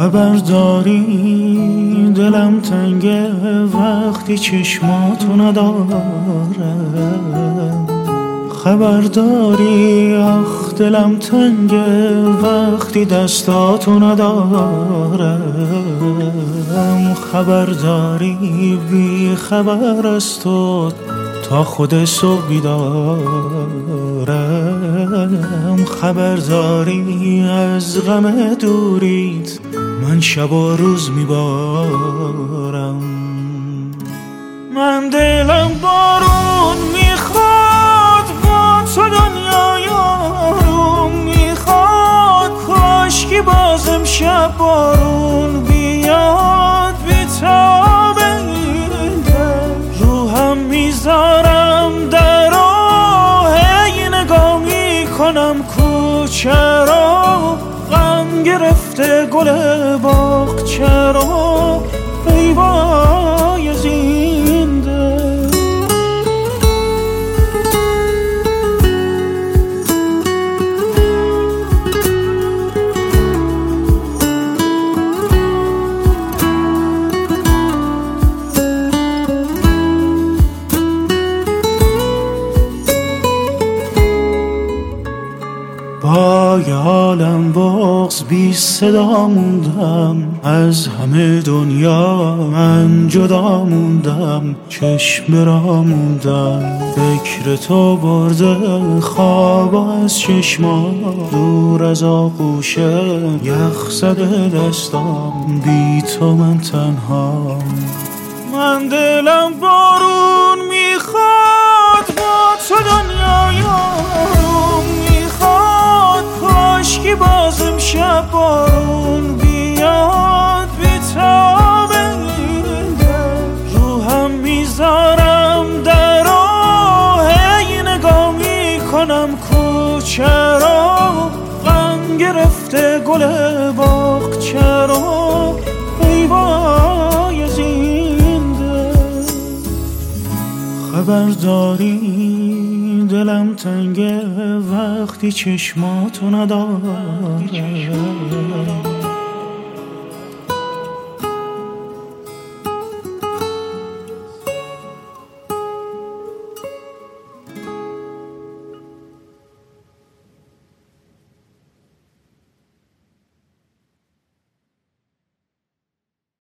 خبرداری دلم تنگه وقتی چشماتو ندارم. خبرداری آخ دلم تنگه وقتی دستاتو ندارم. خبرداری بی خبر از تو تا خود صبح بیدارم. خبرداری از غم دوریت من شب و روز میبارم. من دلم بارون میخواد با تو دنیای آروم میخواد. کاشکی باز امشب بارون بیاد بیتاب این دل. روحم میذارم در راه هی نگاه میکنم کوچه رو. غم گرفته گل باغ چرا ای وای زنده. با یه عالم بغض بی صدا موندم. از همه دنیا من جدا موندم. چشم را موندم فکر تو برده خواب از چشما. دور از آغوش یخ زده دستام بی تو من تنها. من دلم بارون میخواد با تو دنیای آروم میخواد. کاشکی باز امشب بارون بیاد بیتاب این دل. روحم میذارم در راه هی نگاه میکنم کوچه رو. غم گرفته گل باغ چرا ای وای زنده. خبرداری دلم تنگه وقتی چشماتو ندارم.